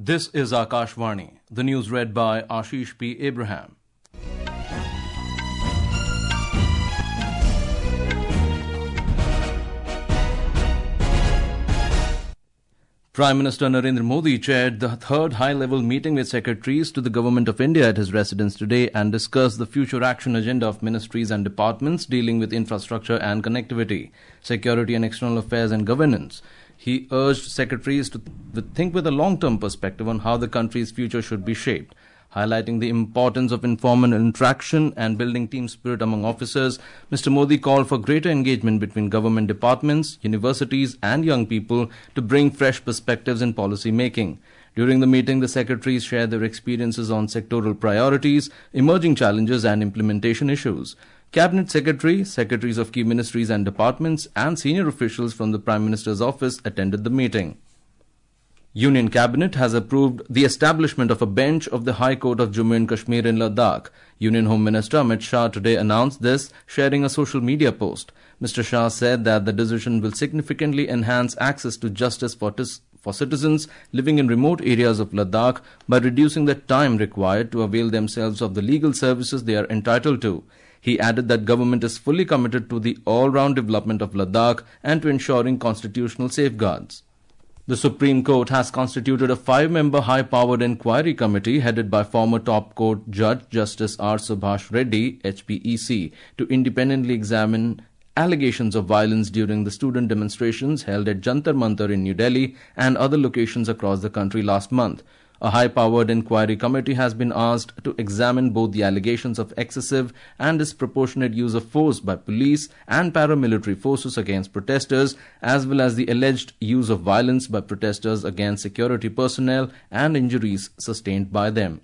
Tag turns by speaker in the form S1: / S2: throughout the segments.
S1: This is Akashvani. The news read by Ashish P. Abraham. Prime Minister Narendra Modi chaired the third high-level meeting with secretaries to the Government of India at his residence today and discussed the future action agenda of ministries and departments dealing with infrastructure and connectivity, security and external affairs and governance. He urged secretaries to think with a long-term perspective on how the country's future should be shaped. Highlighting the importance of informal interaction and building team spirit among officers, Mr. Modi called for greater engagement between government departments, universities and young people to bring fresh perspectives in policy making. During the meeting, the secretaries shared their experiences on sectoral priorities, emerging challenges and implementation issues. Cabinet Secretary, secretaries of key ministries and departments and senior officials from the Prime Minister's office attended the meeting. Union Cabinet has approved the establishment of a bench of the High Court of Jammu and Kashmir in Ladakh. Union Home Minister Amit Shah today announced this, sharing a social media post. Mr. Shah said that the decision will significantly enhance access to justice for citizens living in remote areas of Ladakh by reducing the time required to avail themselves of the legal services they are entitled to. He added that government is fully committed to the all-round development of Ladakh and to ensuring constitutional safeguards. The Supreme Court has constituted a 5-member high-powered inquiry committee headed by former top court Judge Justice R. Subhash Reddy, HPEC, to independently examine allegations of violence during the student demonstrations held at Jantar Mantar in New Delhi and other locations across the country last month. A high-powered inquiry committee has been asked to examine both the allegations of excessive and disproportionate use of force by police and paramilitary forces against protesters, as well as the alleged use of violence by protesters against security personnel and injuries sustained by them.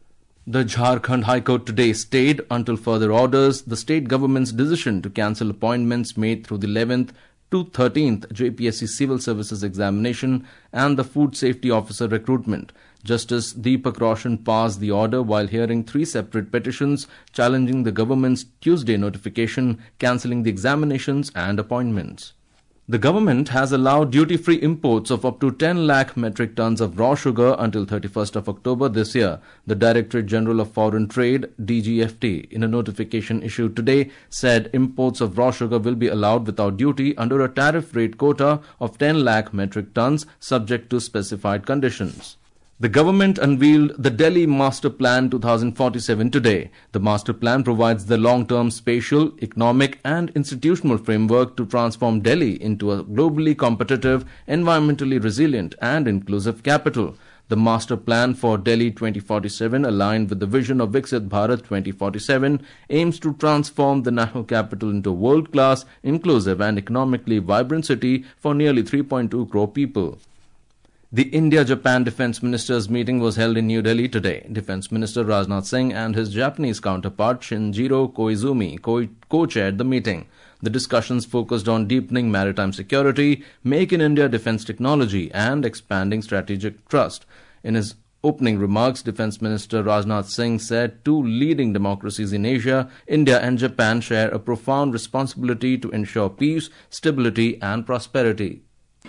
S1: The Jharkhand High Court today stayed until further orders the state government's decision to cancel appointments made through the 11th to 13th JPSC Civil Services Examination and the Food Safety Officer recruitment. Justice Deepak Roshan passed the order while hearing 3 separate petitions challenging the government's Tuesday notification, cancelling the examinations and appointments. The government has allowed duty-free imports of up to 10 lakh metric tons of raw sugar until 31st of October this year. The Directorate General of Foreign Trade, DGFT, in a notification issued today, said imports of raw sugar will be allowed without duty under a tariff rate quota of 10 lakh metric tons subject to specified conditions. The government unveiled the Delhi Master Plan 2047 today. The Master Plan provides the long-term spatial, economic and institutional framework to transform Delhi into a globally competitive, environmentally resilient and inclusive capital. The Master Plan for Delhi 2047, aligned with the vision of Viksit Bharat 2047, aims to transform the national capital into a world-class, inclusive and economically vibrant city for nearly 3.2 crore people. The India-Japan Defence Ministers meeting was held in New Delhi today. Defence Minister Rajnath Singh and his Japanese counterpart Shinjiro Koizumi co-chaired the meeting. The discussions focused on deepening maritime security, Make in India defence technology and expanding strategic trust. In his opening remarks, Defence Minister Rajnath Singh said 2 leading democracies in Asia, India and Japan, share a profound responsibility to ensure peace, stability and prosperity.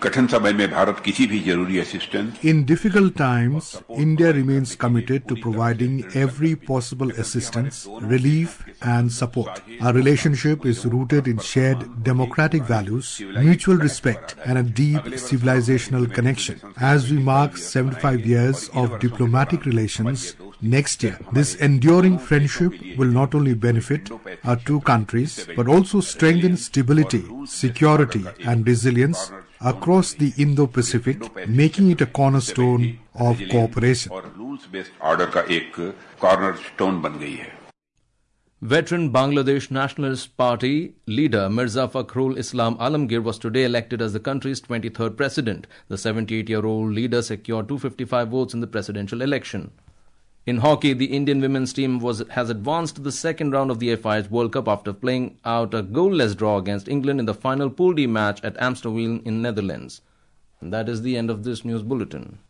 S2: In difficult times, India remains committed to providing every possible assistance, relief and support. Our relationship is rooted in shared democratic values, mutual respect and a deep civilizational connection. As we mark 75 years of diplomatic relations next year, this enduring friendship will not only benefit our 2 countries but also strengthen stability, security and resilience across the Indo-Pacific, making it a cornerstone of cooperation.
S1: Veteran Bangladesh Nationalist Party leader Mirza Fakhrul Islam Alamgir was today elected as the country's 23rd president. The 78-year-old leader secured 255 votes in the presidential election. In hockey, the Indian women's team has advanced to the second round of the FIH World Cup after playing out a goalless draw against England in the final Pool D match at Amstelveen in Netherlands. And that is the end of this news bulletin.